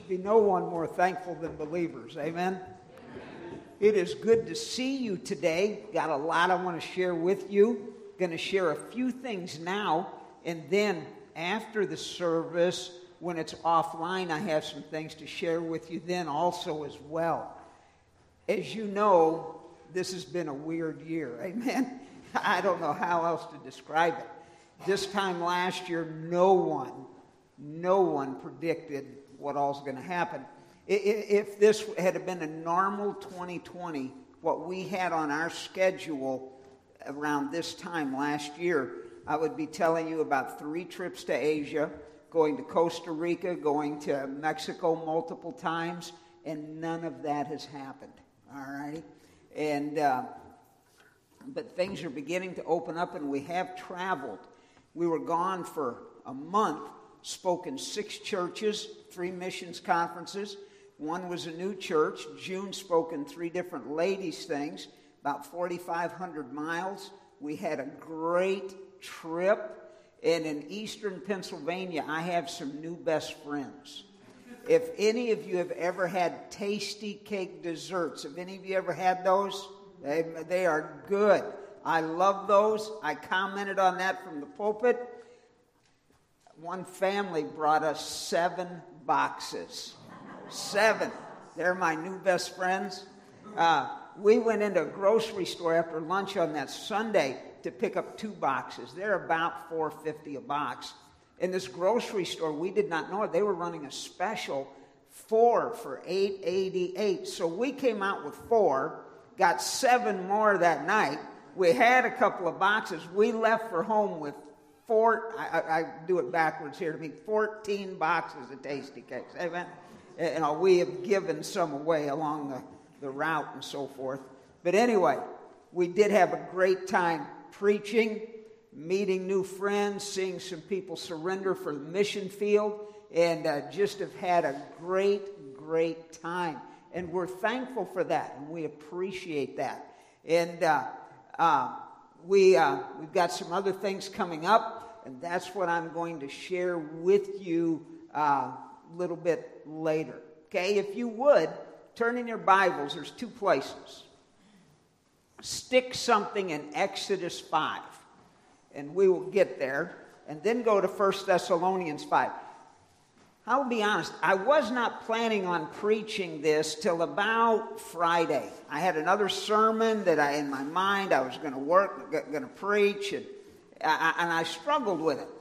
should be no one more thankful than believers. Amen? It is good to see you today. Got a lot I want to share with you. Going to share a few things now, and then after the service, when it's offline, I have some things to share with you then also as well. As you know, this has been a weird year. Amen? I don't know how else to describe it. This time last year, no one predicted what all's going to happen. If this had been a normal 2020, what we had on our schedule around this time last year, I would be telling you about 3 trips to Asia, going to Costa Rica, going to Mexico multiple times, and none of that has happened. All righty? And but things are beginning to open up, and we have traveled. We were gone for a month, spoke in 6 churches, 3 missions conferences. One was a new church. June spoke in 3 different ladies' things, about 4,500 miles. We had a great trip. And in eastern Pennsylvania, I have some new best friends. If any of you have ever had tasty cake desserts, have any of you ever had those? They are good. I love those. I commented on that from the pulpit. One family brought us 7 boxes. 7. They're my new best friends. We went into a grocery store after lunch on that Sunday to pick up 2 boxes. They're about $4.50 a box. In this grocery store, we did not know it. They were running a special 4 for $8.88. So we came out with 4, got 7 more that night. We had a couple of boxes. We left for home with 4. I do it backwards here to me. 14 boxes of tasty cakes. Amen. And we have given some away along the route and so forth. But anyway, we did have a great time preaching, meeting new friends, seeing some people surrender for the mission field, and just have had a great time. And we're thankful for that, and we appreciate that. And we've got some other things coming up, and that's what I'm going to share with you a little bit later. Okay, if you would, turn in your Bibles. There's 2 places. Stick something in Exodus 5, and we will get there, and then go to 1 Thessalonians 5. I'll be honest, I was not planning on preaching this till about Friday. I had another sermon that in my mind I was going to preach, and I struggled with it.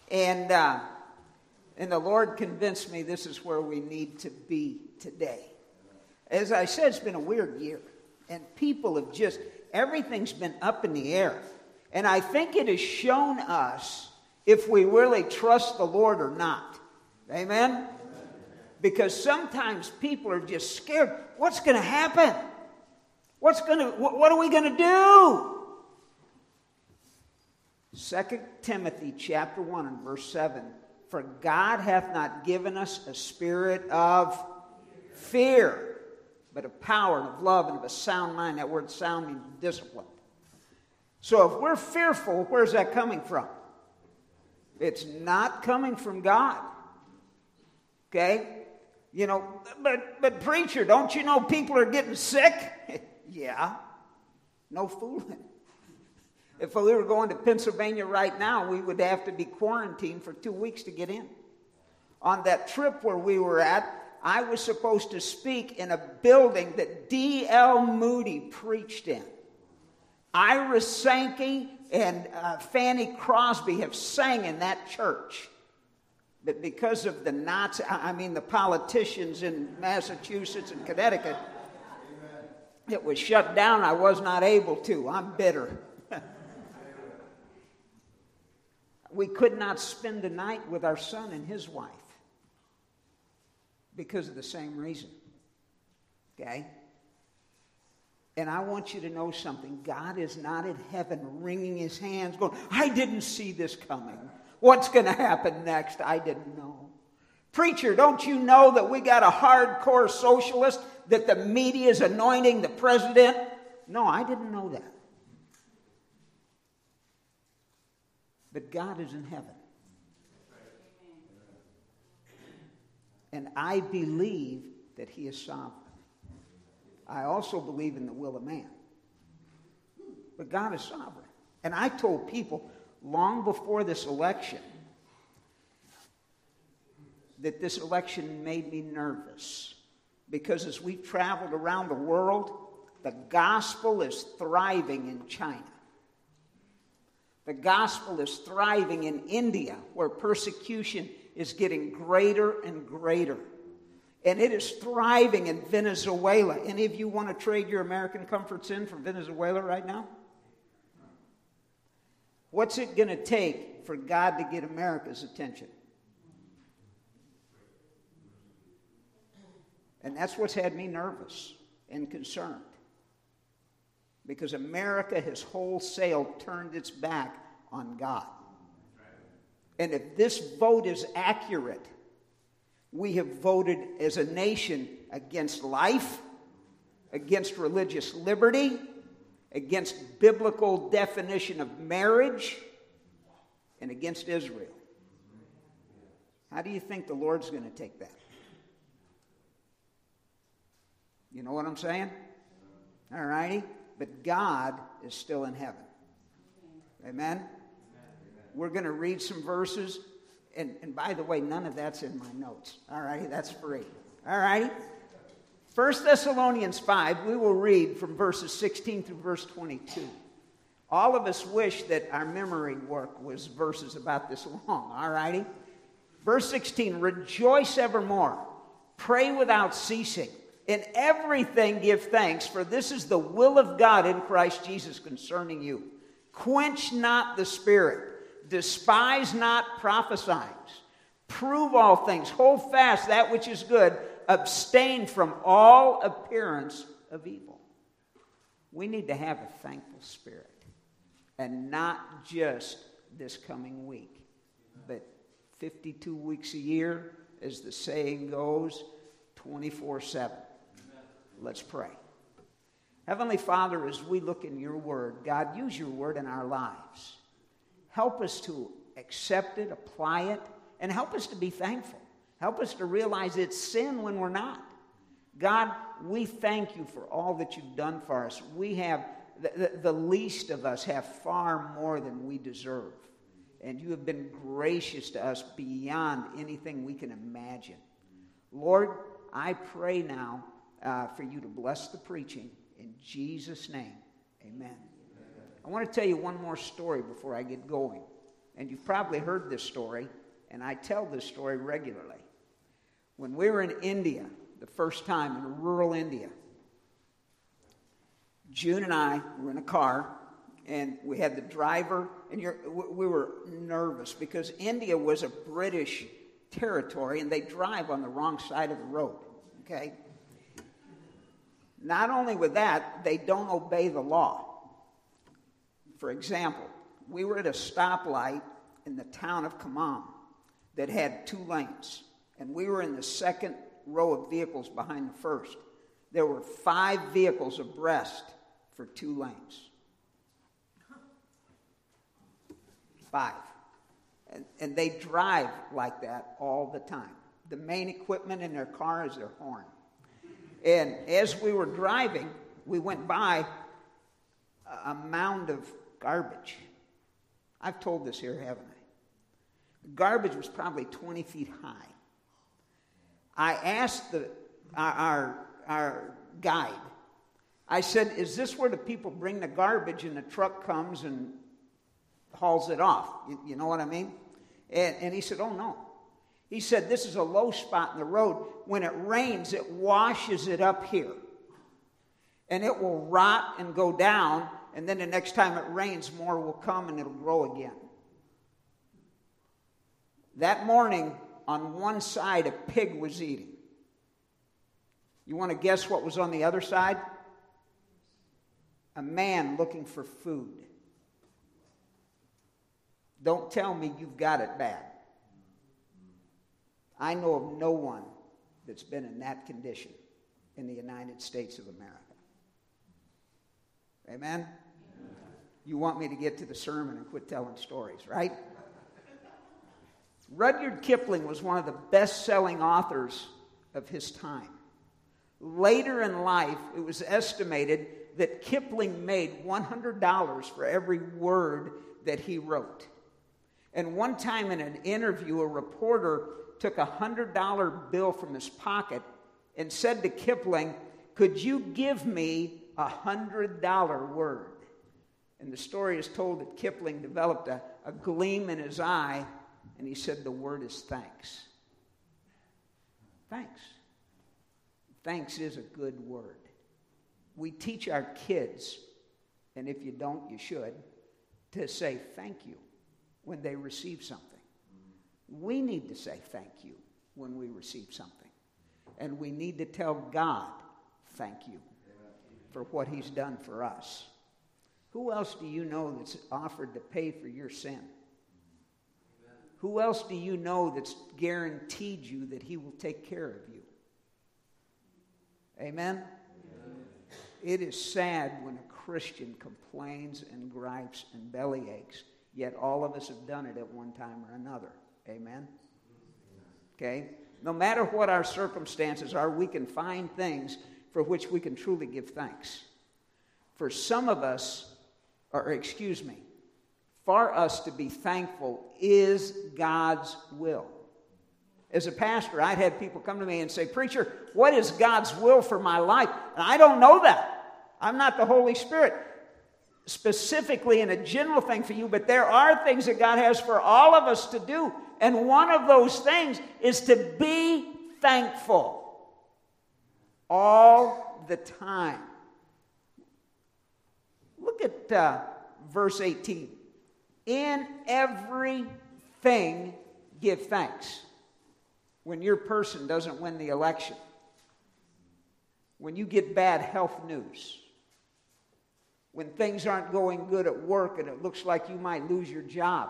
And the Lord convinced me this is where we need to be today. As I said, it's been a weird year. And people have everything's been up in the air. And I think it has shown us if we really trust the Lord or not. Amen? Because sometimes people are just scared. What's going to happen? What are we going to do? 2 Timothy chapter 1 and verse 7. For God hath not given us a spirit of fear, but of power and of love and of a sound mind. That word sound means discipline. So if we're fearful, where's that coming from? It's not coming from God. Okay? You know, but preacher, don't you know people are getting sick? Yeah. No fooling. If we were going to Pennsylvania right now, we would have to be quarantined for 2 weeks to get in. On that trip where we were at, I was supposed to speak in a building that D.L. Moody preached in. Ira Sankey and Fanny Crosby have sang in that church. But because of the politicians in Massachusetts and Connecticut, it was shut down. I was not able to. I'm bitter. We could not spend the night with our son and his wife because of the same reason. Okay? And I want you to know something. God is not in heaven wringing his hands going, I didn't see this coming. What's going to happen next? I didn't know. Preacher, don't you know that we got a hardcore socialist, that the media is anointing the president? No, I didn't know that. But God is in heaven. And I believe that he is sovereign. I also believe in the will of man. But God is sovereign. And I told people long before this election that this election made me nervous. Because as we've traveled around the world, the gospel is thriving in China. The gospel is thriving in India, where persecution is getting greater and greater. And it is thriving in Venezuela. Any of you want to trade your American comforts in for Venezuela right now? What's it going to take for God to get America's attention? And that's what's had me nervous and concerned. Because America has wholesale turned its back on God. And if this vote is accurate, we have voted as a nation against life, against religious liberty, against biblical definition of marriage, and against Israel. How do you think the Lord's going to take that? You know what I'm saying? All righty? But God is still in heaven. Amen? We're going to read some verses. And by the way, none of that's in my notes. All righty? That's free. All righty? 1 Thessalonians 5, we will read from verses 16 through verse 22. All of us wish that our memory work was verses about this long. All righty? Verse 16, rejoice evermore. Pray without ceasing. In everything give thanks, for this is the will of God in Christ Jesus concerning you. Quench not the spirit. Despise not prophesying. Prove all things. Hold fast that which is good. Abstain from all appearance of evil. We need to have a thankful spirit. And not just this coming week, but 52 weeks a year, as the saying goes, 24/7. Let's pray. Heavenly Father, as we look in your word, God, use your word in our lives. Help us to accept it, apply it, and help us to be thankful. Help us to realize it's sin when we're not. God, we thank you for all that you've done for us. We have, the least of us have far more than we deserve. And you have been gracious to us beyond anything we can imagine. Lord, I pray now for you to bless the preaching. In Jesus' name, amen. I want to tell you one more story before I get going. And you've probably heard this story, and I tell this story regularly. When we were in India, the first time in rural India, June and I were in a car, and we had the driver, and we were nervous because India was a British territory, and they drive on the wrong side of the road, okay? Not only with that, they don't obey the law. For example, we were at a stoplight in the town of Khammam that had 2 lanes, and we were in the second row of vehicles behind the first. There were 5 vehicles abreast for 2 lanes. 5. And they drive like that all the time. The main equipment in their car is their horn. And as we were driving, we went by a mound of garbage. I've told this here, haven't I? The garbage was probably 20 feet high. I asked our guide, I said, is this where the people bring the garbage and the truck comes and hauls it off? You know what I mean? And he said, oh, no. He said, this is a low spot in the road. When it rains, it washes it up here. And it will rot and go down, and then the next time it rains, more will come and it'll grow again. That morning, on one side, a pig was eating. You want to guess what was on the other side? A man looking for food. Don't tell me you've got it bad. I know of no one that's been in that condition in the United States of America. Amen? You want me to get to the sermon and quit telling stories, right? Rudyard Kipling was one of the best-selling authors of his time. Later in life, it was estimated that Kipling made $100 for every word that he wrote. And one time in an interview, a reporter took a $100 bill from his pocket and said to Kipling, "Could you give me a $100 word?" And the story is told that Kipling developed a gleam in his eye, and he said the word is thanks. Thanks. Thanks is a good word. We teach our kids, and if you don't, you should, to say thank you when they receive something. We need to say thank you when we receive something. And we need to tell God thank you for what he's done for us. Who else do you know that's offered to pay for your sin? Who else do you know that's guaranteed you that he will take care of you? Amen? It is sad when a Christian complains and gripes and belly aches, yet all of us have done it at one time or another. Amen? Okay? No matter what our circumstances are, we can find things for which we can truly give thanks. For some of us, for us to be thankful is God's will. As a pastor, I'd had people come to me and say, "Preacher, what is God's will for my life?" And I don't know that. I'm not the Holy Spirit. Specifically in a general thing for you, but there are things that God has for all of us to do. And one of those things is to be thankful all the time. Look at verse 18. In everything, give thanks. When your person doesn't win the election, when you get bad health news, when things aren't going good at work and it looks like you might lose your job,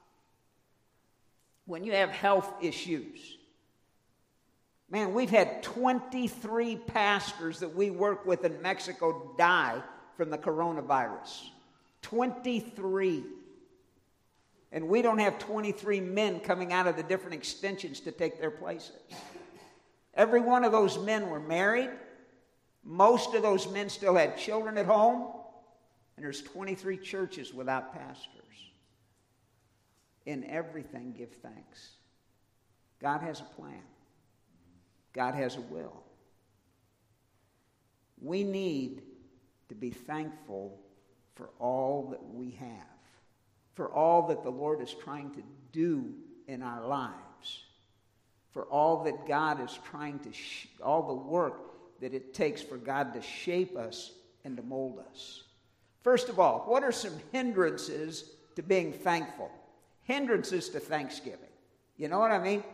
when you have health issues. Man, we've had 23 pastors that we work with in Mexico die from the coronavirus. 23. And we don't have 23 men coming out of the different extensions to take their places. Every one of those men were married. Most of those men still had children at home. And there's 23 churches without pastors. In everything, give thanks. God has a plan. God has a will. We need to be thankful for all that we have, for all that the Lord is trying to do in our lives, for all that God is trying to, all the work that it takes for God to shape us and to mold us. First of all, what are some hindrances to being thankful? Hindrances to Thanksgiving. You know what I mean?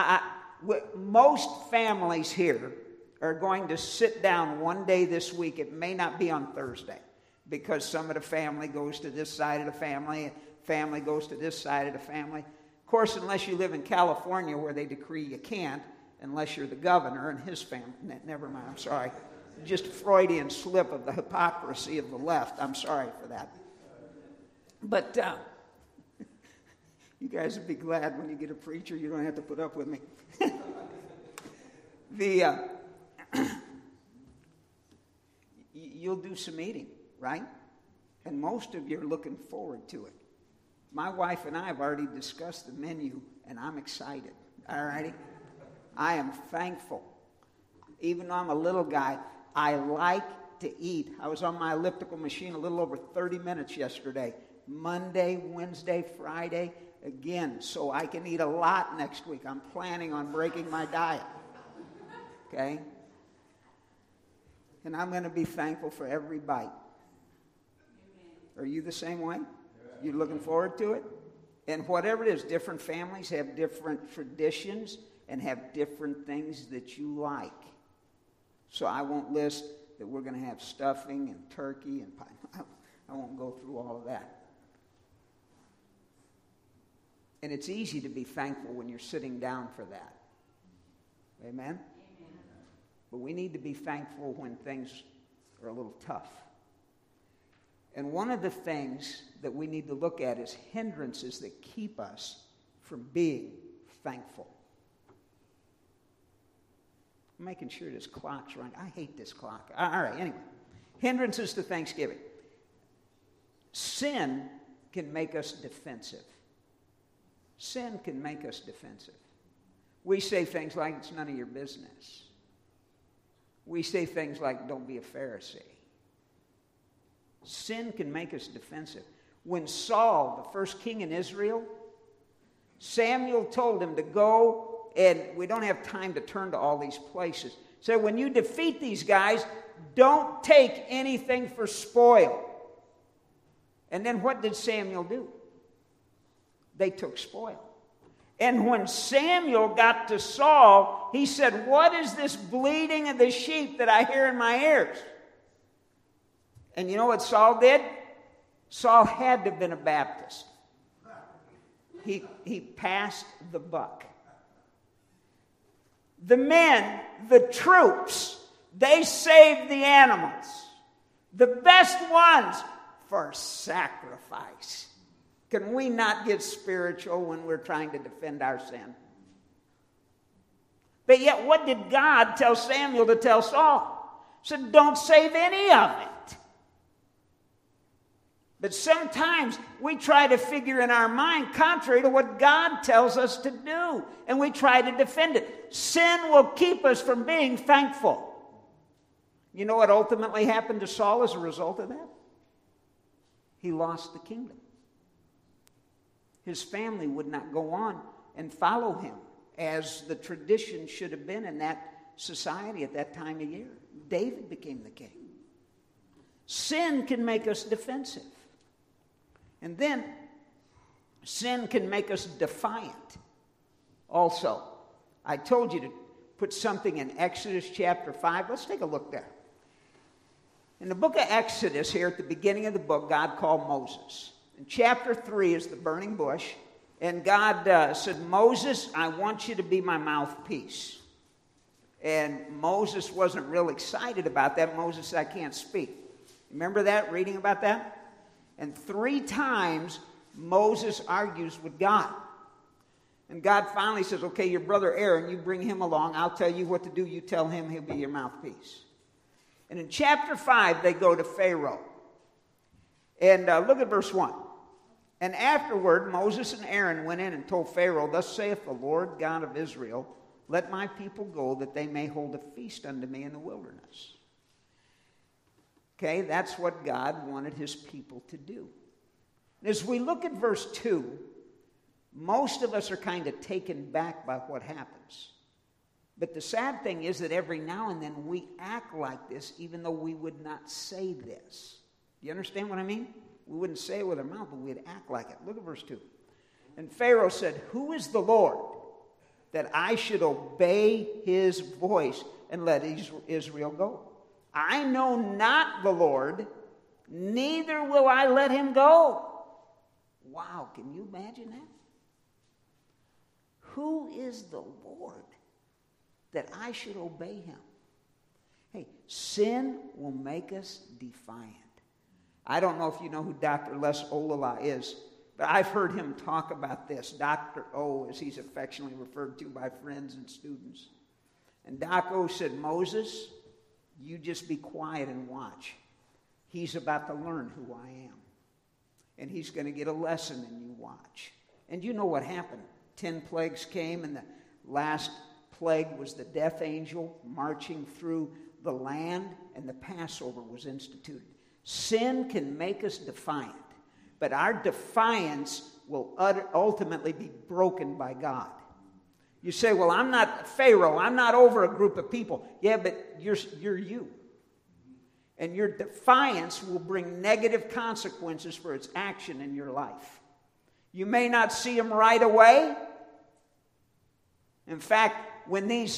Most families here are going to sit down one day this week. It may not be on Thursday because some of the family goes to this side of the family, family goes to this side of the family. Of course, unless you live in California where they decree you can't, unless you're the governor and his family. Never mind, I'm sorry. Just a Freudian slip of the hypocrisy of the left. I'm sorry for that. But you guys would be glad when you get a preacher. You don't have to put up with me. You'll do some eating, right? And most of you are looking forward to it. My wife and I have already discussed the menu, and I'm excited. All righty? I am thankful. Even though I'm a little guy, I like to eat. I was on my elliptical machine a little over 30 minutes yesterday. Monday, Wednesday, Friday, again, so I can eat a lot next week. I'm planning on breaking my diet. Okay? And I'm going to be thankful for every bite. Are you the same way? You looking forward to it? And whatever it is, different families have different traditions and have different things that you like. So I won't list that we're going to have stuffing and turkey and pie. I won't go through all of that. And it's easy to be thankful when you're sitting down for that. Amen? Amen. But we need to be thankful when things are a little tough. And one of the things that we need to look at is hindrances that keep us from being thankful. I'm making sure this clock's running. I hate this clock. All right, anyway. Hindrances to thanksgiving. Sin can make us defensive. Sin can make us defensive. We say things like, it's none of your business. We say things like, don't be a Pharisee. Sin can make us defensive. When Saul, the first king in Israel, Samuel told him to go, and we don't have time to turn to all these places. So when you defeat these guys, don't take anything for spoil. And then what did Samuel do? They took spoil. And when Samuel got to Saul, he said, what is this bleating of the sheep that I hear in my ears? And you know what Saul did? Saul had to have been a Baptist. He passed the buck. The men, the troops, they saved the animals. The best ones for sacrifice. Can we not get spiritual when we're trying to defend our sin? But yet, what did God tell Samuel to tell Saul? He said, don't save any of it. But sometimes we try to figure in our mind contrary to what God tells us to do, and we try to defend it. Sin will keep us from being thankful. You know what ultimately happened to Saul as a result of that? He lost the kingdom. His family would not go on and follow him as the tradition should have been in that society at that time of year. David became the king. Sin can make us defensive. And then sin can make us defiant. Also, I told you to put something in Exodus chapter 5. Let's take a look there. In the book of Exodus, here at the beginning of the book, God called Moses. In chapter 3 is the burning bush. And God said, Moses, I want you to be my mouthpiece. And Moses wasn't real excited about that. Moses said, I can't speak. Remember that, reading about that? And 3 times Moses argues with God. And God finally says, okay, your brother Aaron, you bring him along. I'll tell you what to do. You tell him, he'll be your mouthpiece. And in chapter 5, they go to Pharaoh. And look at verse 1. And afterward, Moses and Aaron went in and told Pharaoh, thus saith the Lord God of Israel, let my people go that they may hold a feast unto me in the wilderness. Okay, that's what God wanted his people to do. As we look at verse 2, most of us are kind of taken back by what happens. But the sad thing is that every now and then we act like this even though we would not say this. Do you understand what I mean? We wouldn't say it with our mouth, but we'd act like it. Look at verse 2. And Pharaoh said, who is the Lord that I should obey his voice and let Israel go? I know not the Lord, neither will I let him go. Wow, can you imagine that? Who is the Lord that I should obey him? Hey, sin will make us defiant. I don't know if you know who Dr. Les Olala is, but I've heard him talk about this. Dr. O, as he's affectionately referred to by friends and students. And Doc O said, Moses, you just be quiet and watch. He's about to learn who I am. And he's going to get a lesson, and you watch. And you know what happened. 10 plagues came, and the last plague was the death angel marching through the land, and the Passover was instituted. Sin can make us defiant, but our defiance will ultimately be broken by God. You say, well, I'm not Pharaoh. I'm not over a group of people. Yeah, but you're you. And your defiance will bring negative consequences for its action in your life. You may not see them right away. In fact, when these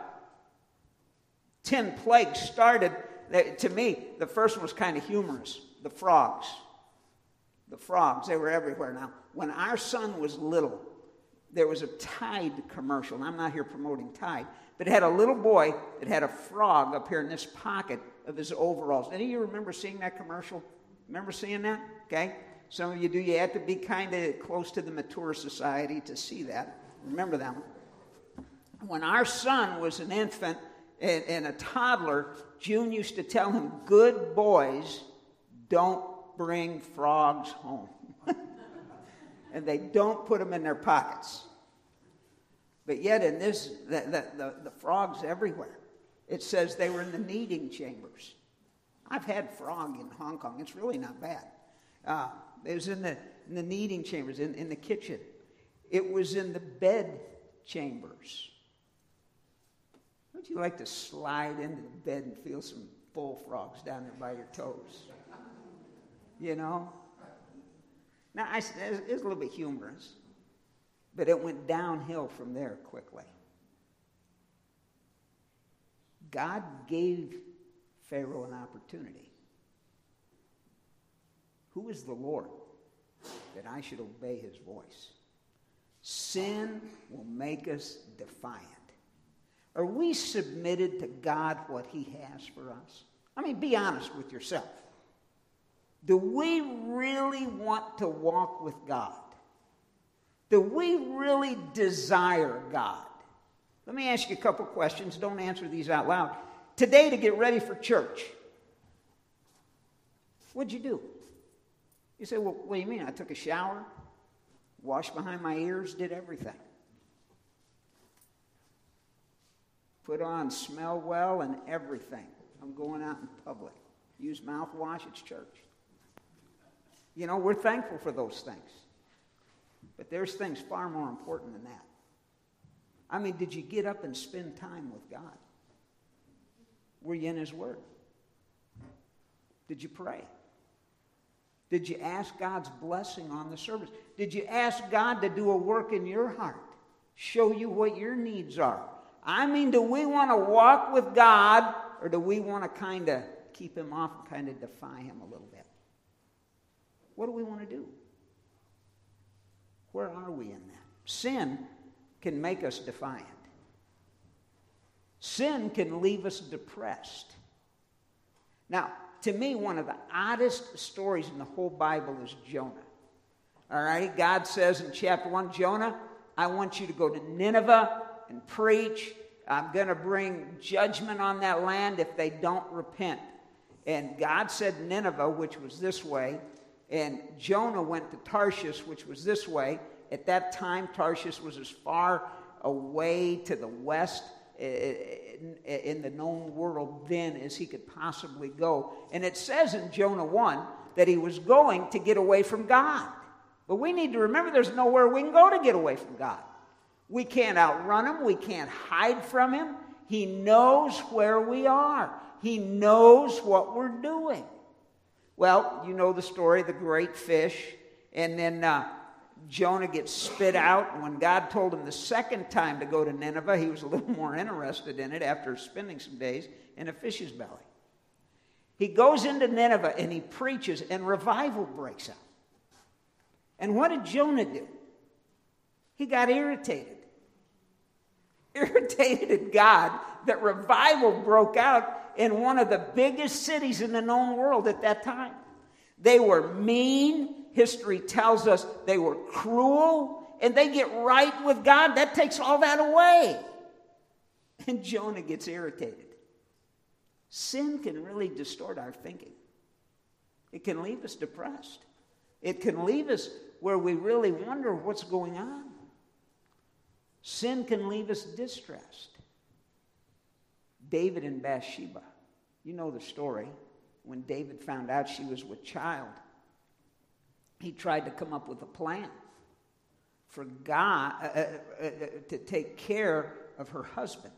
10 plagues started, to me, the first one was kind of humorous. The frogs. The frogs, they were everywhere. Now, when our son was little, there was a Tide commercial. And I'm not here promoting Tide. But it had a little boy that had a frog up here in this pocket of his overalls. Any of you remember seeing that commercial? Remember seeing that? Okay. Some of you do. You have to be kind of close to the mature society to see that. Remember that one. When our son was an infant and a toddler, June used to tell him, good boys don't bring frogs home. And they don't put them in their pockets. But yet in this, the frogs everywhere. It says they were in the kneading chambers. I've had frog in Hong Kong. It's really not bad. It was in the kneading chambers, in the kitchen. It was in the bed chambers. Would you like to slide into the bed and feel some bullfrogs down there by your toes? You know? Now, it's a little bit humorous, but it went downhill from there quickly. God gave Pharaoh an opportunity. Who is the Lord that I should obey his voice? Sin will make us defiant. Are we submitted to God what he has for us? I mean, be honest with yourself. Do we really want to walk with God? Do we really desire God? Let me ask you a couple questions. Don't answer these out loud. Today, to get ready for church, what'd you do? You say, well, what do you mean? I took a shower, washed behind my ears, did everything. Put on Smell Well and everything. I'm going out in public. Use mouthwash, it's church. You know, we're thankful for those things. But there's things far more important than that. I mean, did you get up and spend time with God? Were you in his word? Did you pray? Did you ask God's blessing on the service? Did you ask God to do a work in your heart? Show you what your needs are? I mean, do we want to walk with God, or do we want to kind of keep him off and kind of defy him a little bit? What do we want to do? Where are we in that? Sin can make us defiant. Sin can leave us depressed. Now, to me, one of the oddest stories in the whole Bible is Jonah. All right? God says in chapter 1, Jonah, I want you to go to Nineveh and preach. I'm going to bring judgment on that land if they don't repent. And God said Nineveh, which was this way, and Jonah went to Tarshish, which was this way. At that time, Tarshish was as far away to the west in the known world then as he could possibly go. And it says in Jonah 1 that he was going to get away from God. But we need to remember there's nowhere we can go to get away from God. We can't outrun him. We can't hide from him. He knows where we are. He knows what we're doing. Well, you know the story, the great fish. And then Jonah gets spit out. And when God told him the second time to go to Nineveh, he was a little more interested in it after spending some days in a fish's belly. He goes into Nineveh and he preaches, and revival breaks out. And what did Jonah do? He got irritated. Irritated at God that revival broke out in one of the biggest cities in the known world at that time. They were mean. History tells us they were cruel. And they get right with God. That takes all that away. And Jonah gets irritated. Sin can really distort our thinking. It can leave us depressed. It can leave us where we really wonder what's going on. Sin can leave us distressed. David and Bathsheba. You know the story. When David found out she was with child, he tried to come up with a plan for God to take care of her husband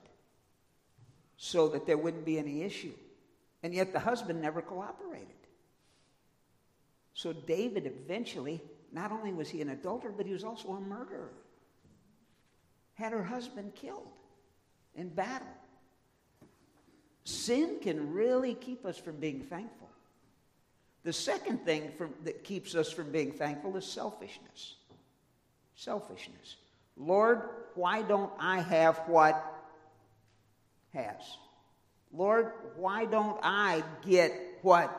so that there wouldn't be any issue. And yet the husband never cooperated. So David eventually, not only was he an adulterer, but he was also a murderer. Had her husband killed in battle. Sin can really keep us from being thankful. The second thing that keeps us from being thankful is selfishness. Selfishness. Lord, why don't I have what has? Lord, why don't I get what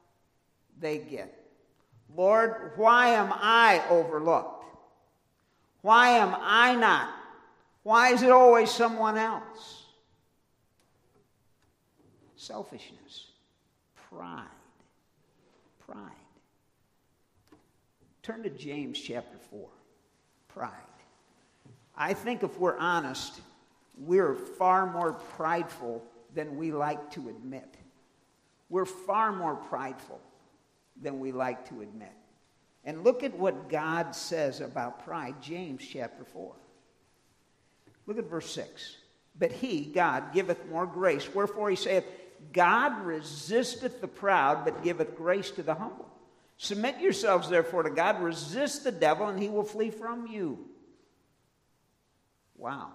they get? Lord, why am I overlooked? Why am I not? Why is it always someone else? Selfishness. Pride. Pride. Turn to James chapter 4. Pride. I think if we're honest, we're far more prideful than we like to admit. We're far more prideful than we like to admit. And look at what God says about pride, James chapter 4. Look at verse 6. But he, God, giveth more grace. Wherefore he saith, God resisteth the proud, but giveth grace to the humble. Submit yourselves therefore to God. Resist the devil, and he will flee from you. Wow.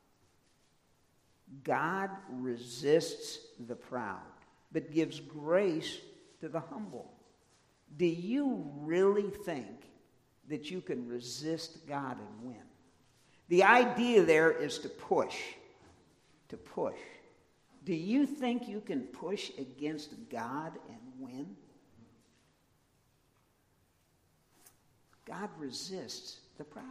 God resists the proud, but gives grace to the humble. Do you really think that you can resist God and win? The idea there is to push. To push. Do you think you can push against God and win? God resists the proud.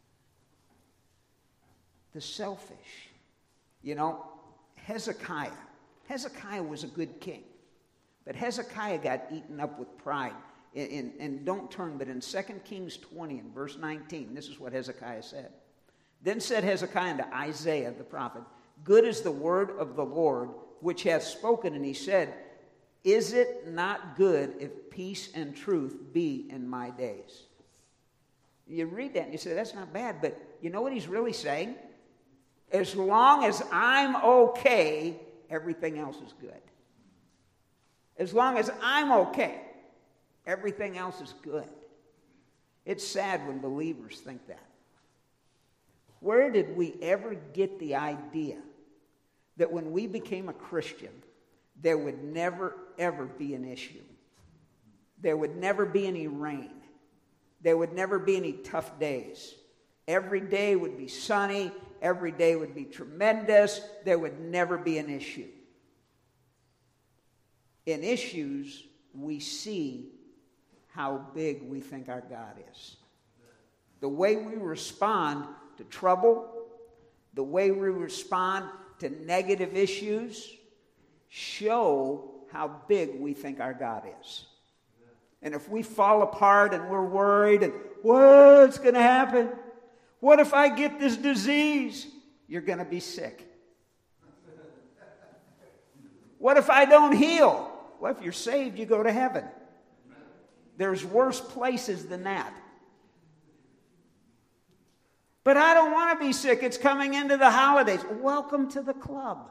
The selfish. You know, Hezekiah was a good king. But Hezekiah got eaten up with pride. And don't turn, but in 2 Kings 20 and verse 19, this is what Hezekiah said. Then said Hezekiah unto Isaiah the prophet, Good is the word of the Lord, which hath spoken. And he said, Is it not good if peace and truth be in my days? You read that and you say, that's not bad. But you know what he's really saying? As long as I'm okay, everything else is good. As long as I'm okay, everything else is good. It's sad when believers think that. Where did we ever get the idea that when we became a Christian, there would never, ever be an issue? There would never be any rain. There would never be any tough days. Every day would be sunny. Every day would be tremendous. There would never be an issue. In issues, we see how big we think our God is. The way we respond to trouble, the way we respond to negative issues, show how big we think our God is. And if we fall apart and we're worried and what's going to happen? What if I get this disease? You're going to be sick. What if I don't heal? Well, if you're saved, you go to heaven. There's worse places than that. But I don't want to be sick. It's coming into the holidays. Welcome to the club.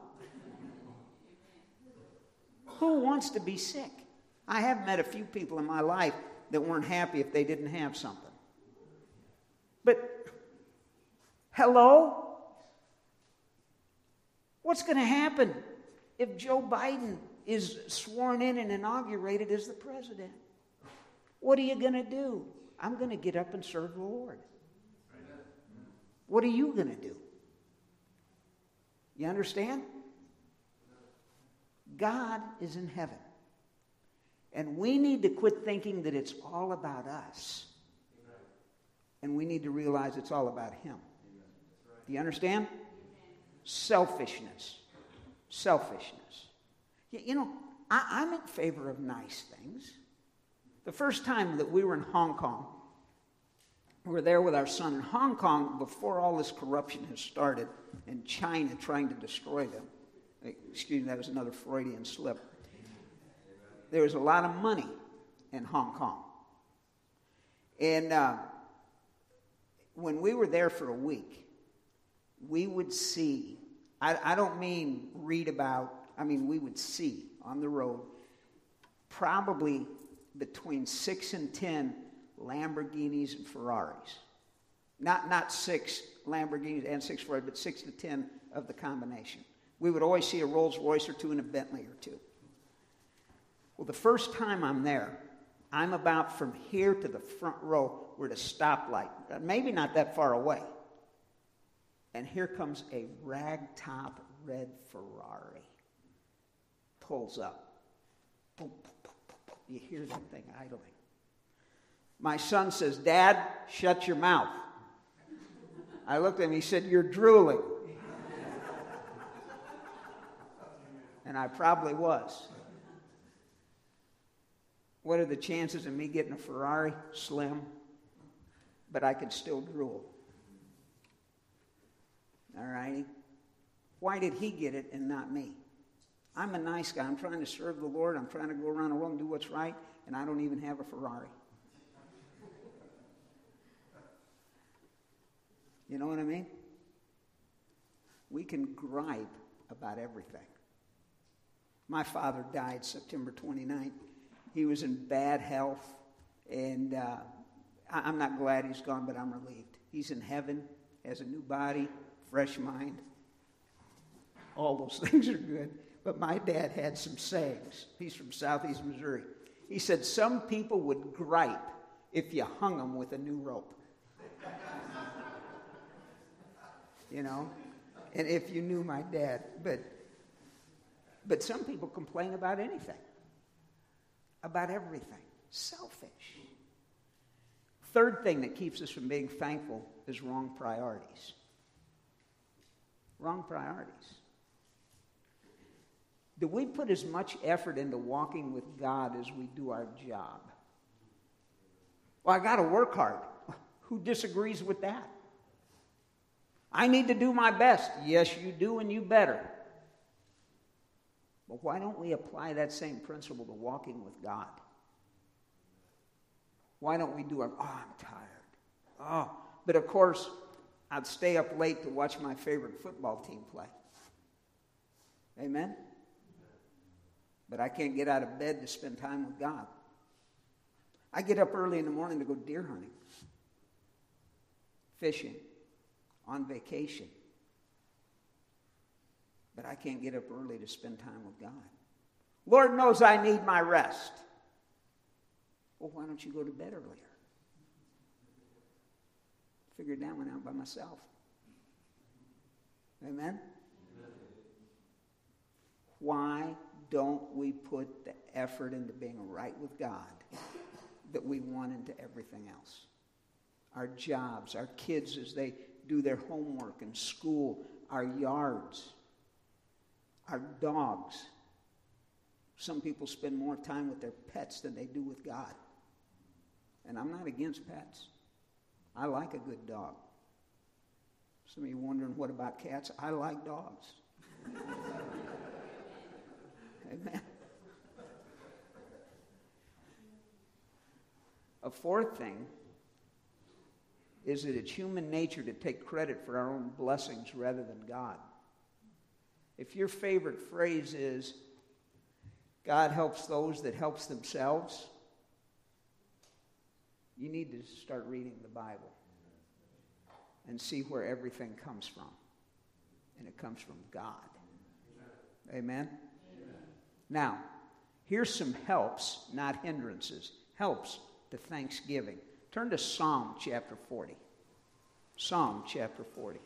Who wants to be sick? I have met a few people in my life that weren't happy if they didn't have something. But, hello? What's going to happen if Joe Biden is sworn in and inaugurated as the president? What are you going to do? I'm going to get up and serve the Lord. What are you going to do? You understand? God is in heaven. And we need to quit thinking that it's all about us. And we need to realize it's all about Him. Do you understand? Selfishness. Selfishness. You know, I'm in favor of nice things. The first time that we were in Hong Kong, we were there with our son in Hong Kong before all this corruption has started and China trying to destroy them. Excuse me, that was another Freudian slip. There was a lot of money in Hong Kong. And when we were there for a week, we would see, I don't mean read about, I mean we would see on the road probably between 6 and 10 Lamborghinis and Ferraris. Not 6 Lamborghinis and 6 Ferraris, but 6 to 10 of the combination. We would always see a Rolls Royce or two and a Bentley or two. Well, the first time I'm there, I'm about from here to the front row. We're at a stoplight, maybe not that far away. And here comes a ragtop red Ferrari. Pulls up. Boom, boom, boom, boom, boom. You hear that thing idling. My son says, Dad, shut your mouth. I looked at him, he said, "You're drooling." And I probably was. What are the chances of me getting a Ferrari? Slim. But I could still drool. All righty? Why did he get it and not me? I'm a nice guy. I'm trying to serve the Lord. I'm trying to go around the world and do what's right, and I don't even have a Ferrari. You know what I mean? We can gripe about everything. My father died September 29th. He was in bad health, and I'm not glad he's gone, but I'm relieved. He's in heaven, has a new body, fresh mind. All those things are good. But my dad had some sayings. He's from Southeast Missouri. He said, some people would gripe if you hung them with a new rope. You know? And if you knew my dad. But some people complain about anything. About everything. Selfish. Third thing that keeps us from being thankful is wrong priorities. Wrong priorities. Do we put as much effort into walking with God as we do our job? Well, I got to work hard. Who disagrees with that? I need to do my best. Yes, you do, and you better. But why don't we apply that same principle to walking with God? Why don't we do our, I'm tired. But of course, I'd stay up late to watch my favorite football team play. Amen? But I can't get out of bed to spend time with God. I get up early in the morning to go deer hunting, fishing, on vacation. But I can't get up early to spend time with God. Lord knows I need my rest. Well, why don't you go to bed earlier? Figured that one out by myself. Amen? Why don't we put the effort into being right with God that we want into everything else? Our jobs, our kids as they do their homework in school, our yards, our dogs. Some people spend more time with their pets than they do with God. And I'm not against pets. I like a good dog. Some of you wondering, what about cats? I like dogs. Amen. A fourth thing is that it's human nature to take credit for our own blessings rather than God. If your favorite phrase is, God helps those that helps themselves, you need to start reading the Bible and see where everything comes from. And it comes from God. Amen? Now, here's some helps, not hindrances. Helps to thanksgiving. Turn to Psalm chapter 40. Psalm chapter 40.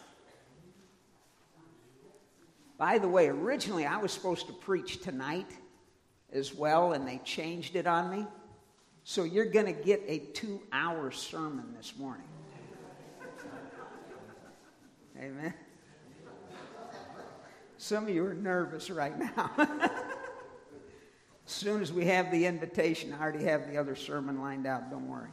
By the way, originally I was supposed to preach tonight as well, and they changed it on me. So you're going to get a 2-hour sermon this morning. Amen. Some of you are nervous right now. As soon as we have the invitation, I already have the other sermon lined out. Don't worry.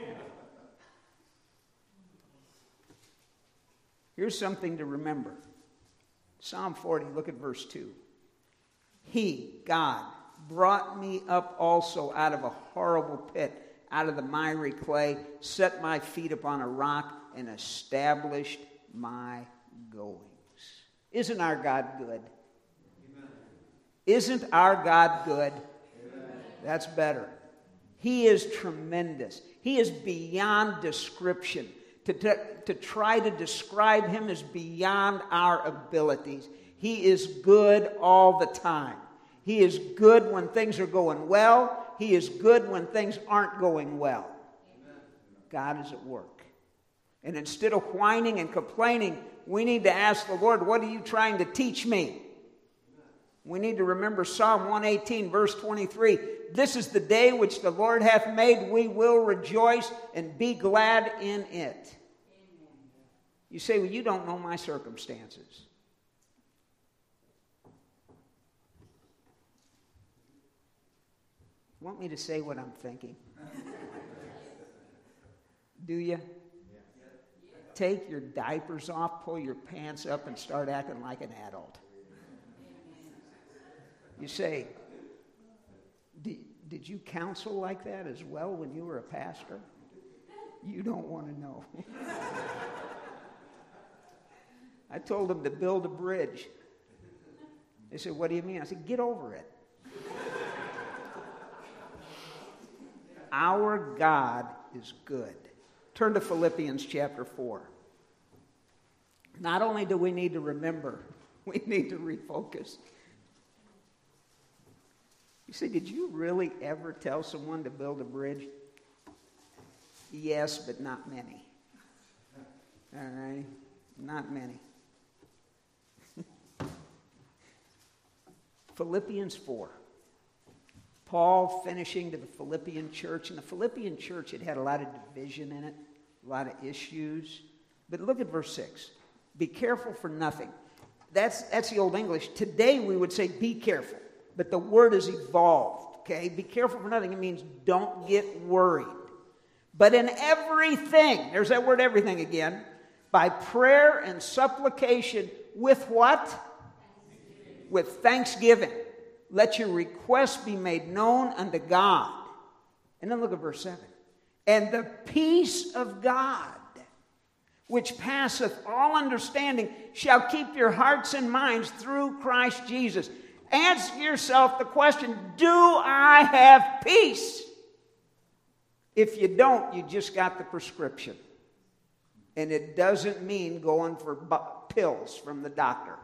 Here's something to remember. Psalm 40, look at verse 2. He, God, brought me up also out of a horrible pit, out of the miry clay, set my feet upon a rock, and established my goings. Isn't our God good? Amen. Isn't our God good? Amen. That's better. He is tremendous. He is beyond description. To try to describe him is beyond our abilities. He is good all the time. He is good when things are going well. He is good when things aren't going well. Amen. God is at work. And instead of whining and complaining, we need to ask the Lord, what are you trying to teach me? Amen. We need to remember Psalm 118, verse 23. This is the day which the Lord hath made. We will rejoice and be glad in it. Amen. You say, well, you don't know my circumstances. Want me to say what I'm thinking? Do you? Take your diapers off, pull your pants up, and start acting like an adult. You say, did you counsel like that as well when you were a pastor? You don't want to know. I told them to build a bridge. They said, what do you mean? I said, get over it. Our God is good. Turn to Philippians chapter 4. Not only do we need to remember, we need to refocus. You say, did you really ever tell someone to build a bridge? Yes, but not many. All right? Not many. Philippians 4. Paul finishing to the Philippian church. And the Philippian church, it had a lot of division in it, a lot of issues. But look at verse 6. Be careful for nothing. That's the Old English. Today we would say be careful. But the word has evolved, okay? Be careful for nothing. It means don't get worried. But in everything, there's that word everything again, by prayer and supplication with what? Thanksgiving. With thanksgiving. Let your requests be made known unto God. And then look at verse 7. And the peace of God, which passeth all understanding, shall keep your hearts and minds through Christ Jesus. Ask yourself the question, do I have peace? If you don't, you just got the prescription. And it doesn't mean going for pills from the doctor.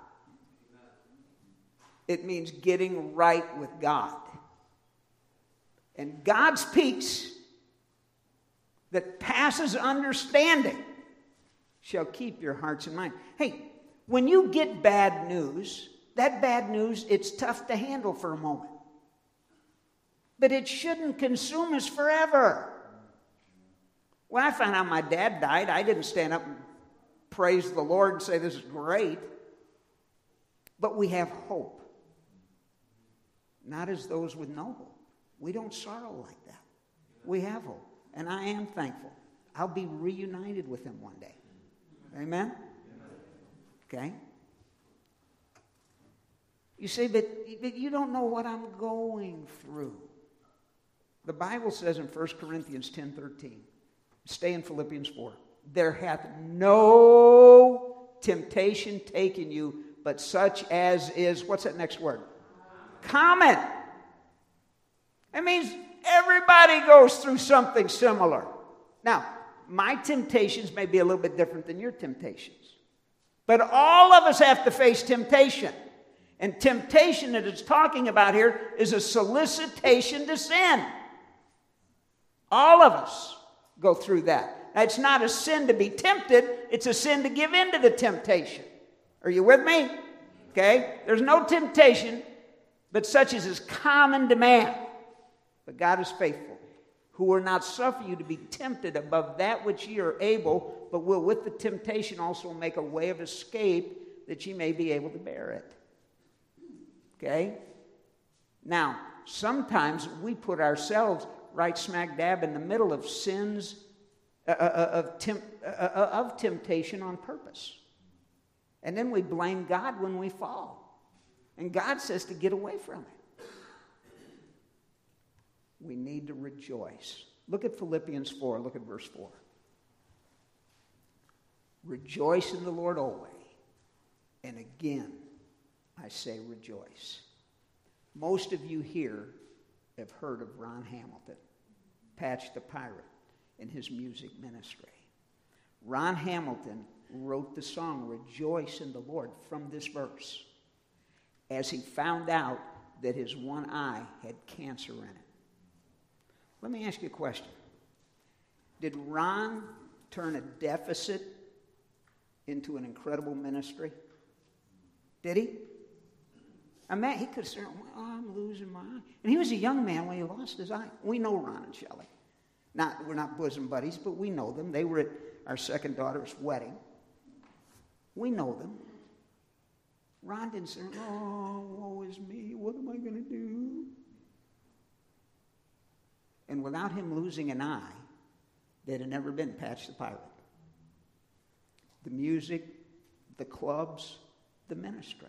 It means getting right with God. And God's peace that passes understanding shall keep your hearts and minds. Hey, when you get bad news, that bad news, it's tough to handle for a moment. But it shouldn't consume us forever. When I found out my dad died, I didn't stand up and praise the Lord and say, this is great. But we have hope. Not as those with no hope. We don't sorrow like that. We have hope. And I am thankful. I'll be reunited with him one day. Amen? Okay? You say, but you don't know what I'm going through. The Bible says in 1 Corinthians 10:13, stay in Philippians 4, there hath no temptation taken you, but such as is, what's that next word? Common. It means everybody goes through something similar. Now, my temptations may be a little bit different than your temptations. But all of us have to face temptation. And temptation that it's talking about here is a solicitation to sin. All of us go through that. Now, it's not a sin to be tempted. It's a sin to give in to the temptation. Are you with me? Okay? There's no temptation, but such as is common to man. But God is faithful, who will not suffer you to be tempted above that which ye are able, but will with the temptation also make a way of escape, that ye may be able to bear it. Okay? Now, sometimes we put ourselves right smack dab in the middle of sins, of temptation on purpose. And then we blame God when we fall. And God says to get away from it. We need to rejoice. Look at Philippians 4. Look at verse 4. Rejoice in the Lord always. And again, I say rejoice. Most of you here have heard of Ron Hamilton, Patch the Pirate, and his music ministry. Ron Hamilton wrote the song Rejoice in the Lord from this verse as he found out that his one eye had cancer in it. Let me ask you a question. Did Ron turn a deficit into an incredible ministry? Did he? I mean, he could have said, oh, I'm losing my eye. And he was a young man when he lost his eye. We know Ron and Shelley. We're not bosom buddies, but we know them. They were at our second daughter's wedding. We know them. Ron didn't say, oh, woe is me. What am I going to do? And without him losing an eye, there'd have never been Patch the Pirate. The music, the clubs, the ministry.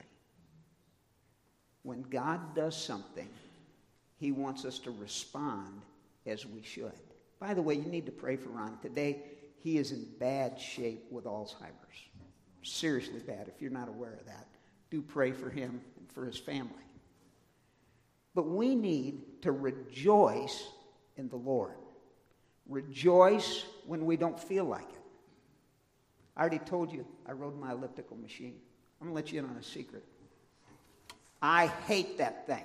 When God does something, he wants us to respond as we should. By the way, you need to pray for Ron. Today, he is in bad shape with Alzheimer's. Seriously bad. If you're not aware of that, do pray for him and for his family. But we need to rejoice in the Lord. Rejoice when we don't feel like it. I already told you I rode my elliptical machine. I'm going to let you in on a secret. I hate that thing.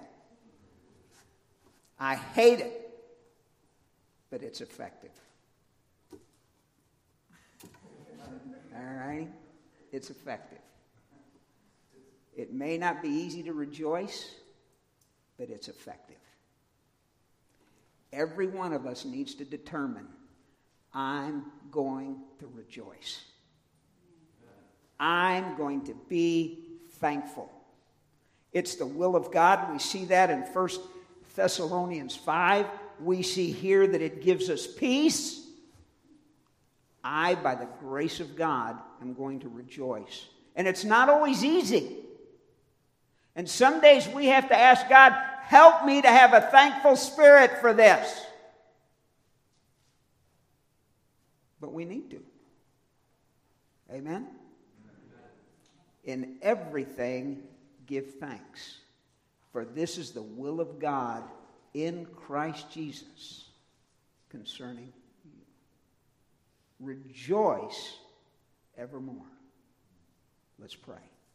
I hate it. But it's effective. All right? It's effective. It may not be easy to rejoice, but it's effective. Every one of us needs to determine, I'm going to rejoice. I'm going to be thankful. It's the will of God. We see that in 1 Thessalonians 5. We see here that it gives us peace. I, by the grace of God, am going to rejoice. And it's not always easy. And some days we have to ask God, help me to have a thankful spirit for this. But we need to. Amen? In everything, give thanks. For this is the will of God in Christ Jesus concerning you. Rejoice evermore. Let's pray.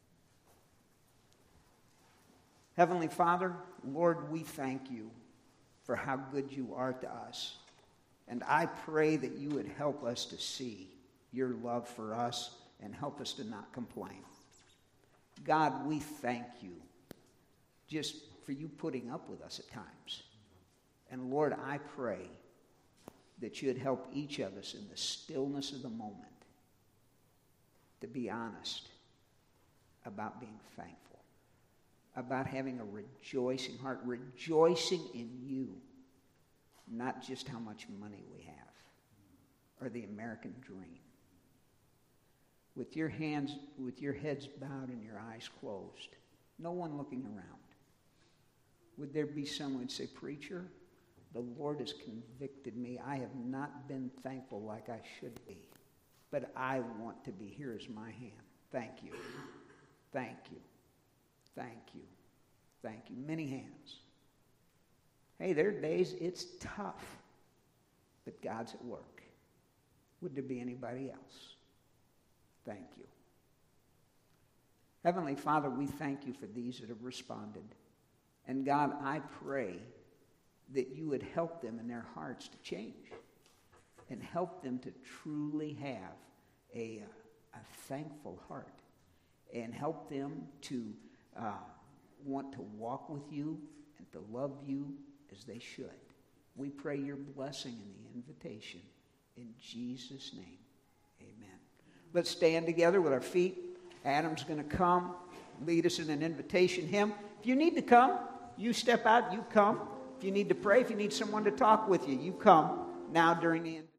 Heavenly Father, Lord, we thank you for how good you are to us. And I pray that you would help us to see your love for us and help us to not complain. God, we thank you just for you putting up with us at times. And Lord, I pray that you'd help each of us in the stillness of the moment to be honest about being thankful, about having a rejoicing heart, rejoicing in you, not just how much money we have or the American dream. With your hands, with your heads bowed and your eyes closed, no one looking around, would there be someone who'd say, preacher, the Lord has convicted me. I have not been thankful like I should be, but I want to be. Here is my hand. Thank you. Thank you. Thank you. Thank you. Many hands. Hey, there are days it's tough, but God's at work. Would there be anybody else? Thank you. Heavenly Father, we thank you for these that have responded. And God, I pray that you would help them in their hearts to change and help them to truly have a thankful heart and help them to want to walk with you and to love you as they should. We pray your blessing in the invitation. In Jesus' name, amen. Let's stand together with our feet. Adam's going to come, lead us in an invitation hymn. If you need to come, you step out, you come. If you need to pray, if you need someone to talk with you, you come now during the